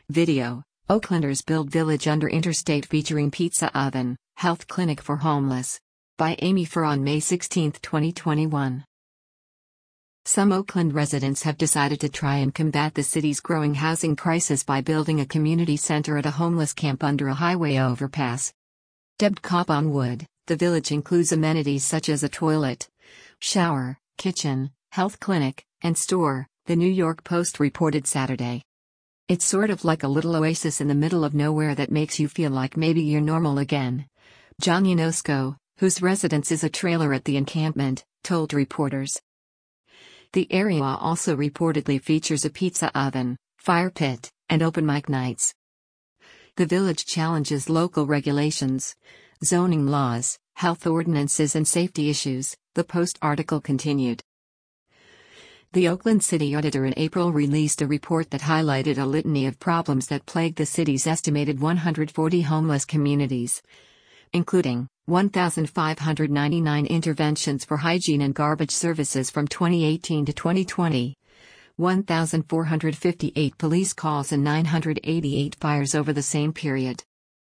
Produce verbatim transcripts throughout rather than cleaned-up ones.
Video: Oaklanders build village under interstate featuring pizza oven, health clinic for homeless. By Amy Furr on May sixteenth, twenty twenty-one. Some Oakland residents have decided to try and combat the city's growing housing crisis by building a community center at a homeless camp under a highway overpass. Dubbed Cobb-on Wood, the village includes amenities such as a toilet, shower, kitchen, health clinic, and store, the New York Post reported Saturday. It's sort of like a little oasis in the middle of nowhere that makes you feel like maybe you're normal again. John Yonosko, whose residence is a trailer at the encampment, told reporters. The area also reportedly features a pizza oven, fire pit, and open mic nights. The village challenges local regulations, zoning laws, health ordinances and safety issues, the Post article continued. The Oakland City Auditor in April released a report that highlighted a litany of problems that plague the city's estimated one hundred forty homeless communities, including one thousand five hundred ninety-nine interventions for hygiene and garbage services from twenty eighteen to twenty twenty, one thousand four hundred fifty-eight police calls and nine hundred eighty-eight fires over the same period.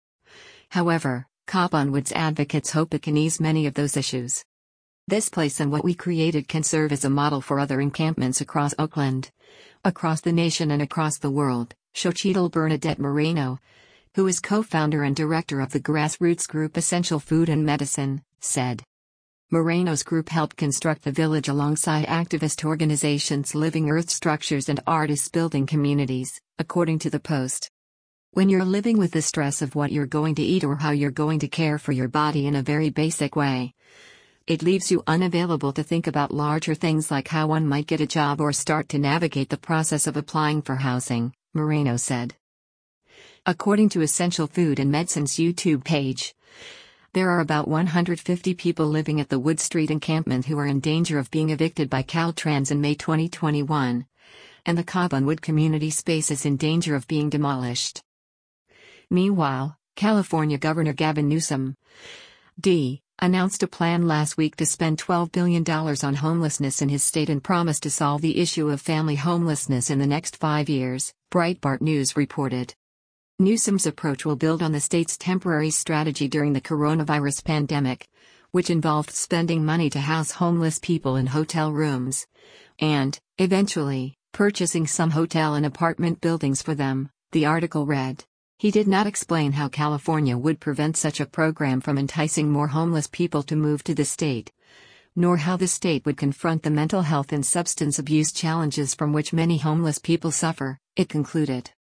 However, Cobb-on Wood's advocates hope it can ease many of those issues. This place and what we created can serve as a model for other encampments across Oakland, across the nation and across the world, Xochitl Bernadette Moreno, who is co-founder and director of the grassroots group Essential Food and Medicine, said. Moreno's group helped construct the village alongside activist organizations Living Earth Structures and Artists Building Communities, according to the Post. When you're living with the stress of what you're going to eat or how you're going to care for your body in a very basic way, it leaves you unavailable to think about larger things like how one might get a job or start to navigate the process of applying for housing, Moreno said. According to Essential Food and Medicine's YouTube page, there are about one hundred fifty people living at the Wood Street encampment who are in danger of being evicted by Caltrans in May twenty twenty-one, and the Cobb-on Wood community space is in danger of being demolished. Meanwhile, California Governor Gavin Newsom, D, announced a plan last week to spend twelve billion dollars on homelessness in his state and promised to solve the issue of family homelessness in the next five years, Breitbart News reported. Newsom's approach will build on the state's temporary strategy during the coronavirus pandemic, which involved spending money to house homeless people in hotel rooms, and, eventually, purchasing some hotel and apartment buildings for them, the article read. He did not explain how California would prevent such a program from enticing more homeless people to move to the state, nor how the state would confront the mental health and substance abuse challenges from which many homeless people suffer, it concluded.